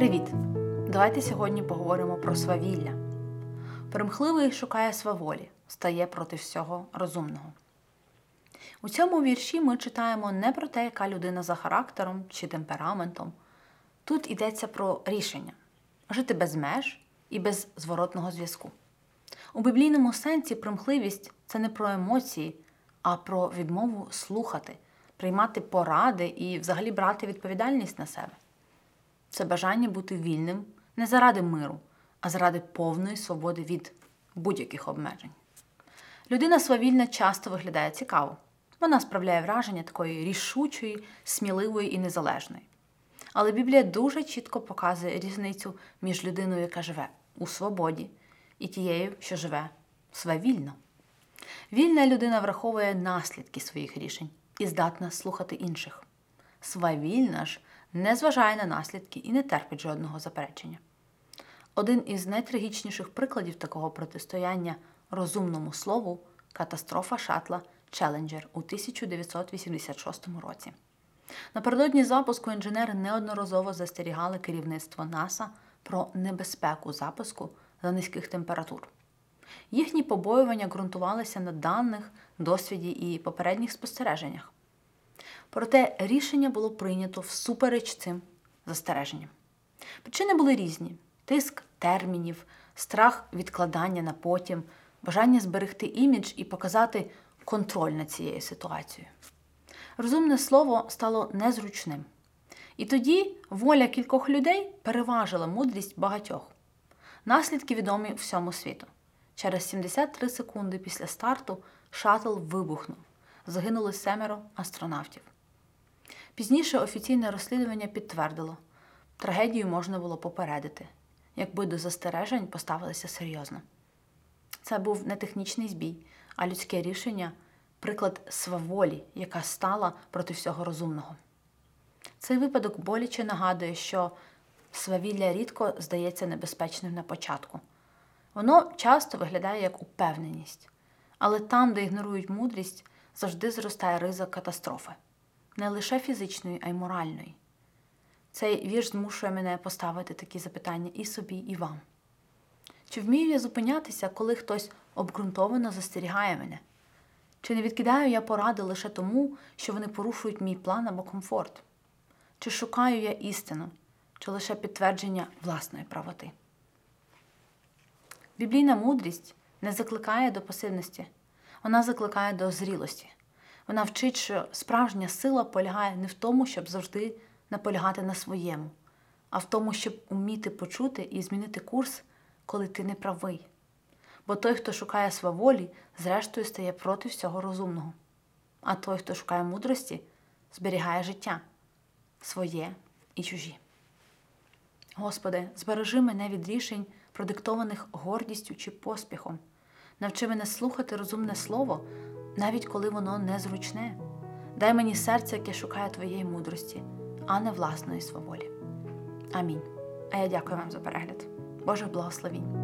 Привіт! Давайте сьогодні поговоримо про свавілля. Примхливий шукає сваволі, стає проти всього розумного. У цьому вірші ми читаємо не про те, яка людина за характером чи темпераментом. Тут йдеться про рішення – жити без меж і без зворотного зв'язку. У біблійному сенсі примхливість – це не про емоції, а про відмову слухати, приймати поради і взагалі брати відповідальність на себе. Це бажання бути вільним не заради миру, а заради повної свободи від будь-яких обмежень. Людина свавільна часто виглядає цікаво. Вона справляє враження такої рішучої, сміливої і незалежної. Але Біблія дуже чітко показує різницю між людиною, яка живе у свободі, і тією, що живе свавільно. Вільна людина враховує наслідки своїх рішень і здатна слухати інших. Свавільна ж не зважає на наслідки і не терпить жодного заперечення. Один із найтрагічніших прикладів такого протистояння розумному слову – катастрофа шаттла Челенджер у 1986 році. Напередодні запуску інженери неодноразово застерігали керівництво НАСА про небезпеку запуску за низьких температур. Їхні побоювання ґрунтувалися на даних, досвіді і попередніх спостереженнях. Проте рішення було прийнято всупереч цим застереженням. Причини були різні – тиск термінів, страх відкладання на потім, бажання зберегти імідж і показати контроль над цією ситуацією. Розумне слово стало незручним. І тоді воля кількох людей переважила мудрість багатьох. Наслідки відомі всьому світу. Через 73 секунди після старту шаттл вибухнув. Загинули 7 астронавтів. Пізніше офіційне розслідування підтвердило – трагедію можна було попередити, якби до застережень поставилися серйозно. Це був не технічний збій, а людське рішення – приклад сваволі, яка стала проти всього розумного. Цей випадок боляче нагадує, що свавілля рідко здається небезпечним на початку. Воно часто виглядає як упевненість, але там, де ігнорують мудрість, завжди зростає ризик катастрофи. Не лише фізичної, а й моральної. Цей вірш змушує мене поставити такі запитання і собі, і вам. Чи вмію я зупинятися, коли хтось обґрунтовано застерігає мене? Чи не відкидаю я поради лише тому, що вони порушують мій план або комфорт? Чи шукаю я істину, чи лише підтвердження власної правоти? Біблійна мудрість не закликає до пасивності, вона закликає до зрілості. Вона вчить, що справжня сила полягає не в тому, щоб завжди наполягати на своєму, а в тому, щоб уміти почути і змінити курс, коли ти не правий. Бо той, хто шукає сваволі, зрештою стає проти всього розумного. А той, хто шукає мудрості, зберігає життя, своє і чужі. Господи, збережи мене від рішень, продиктованих гордістю чи поспіхом. Навчи мене слухати розумне слово, навіть коли воно незручне. Дай мені серце, яке шукає Твоєї мудрості, а не власної сваволі. Амінь. А я дякую вам за перегляд. Божих благословінь.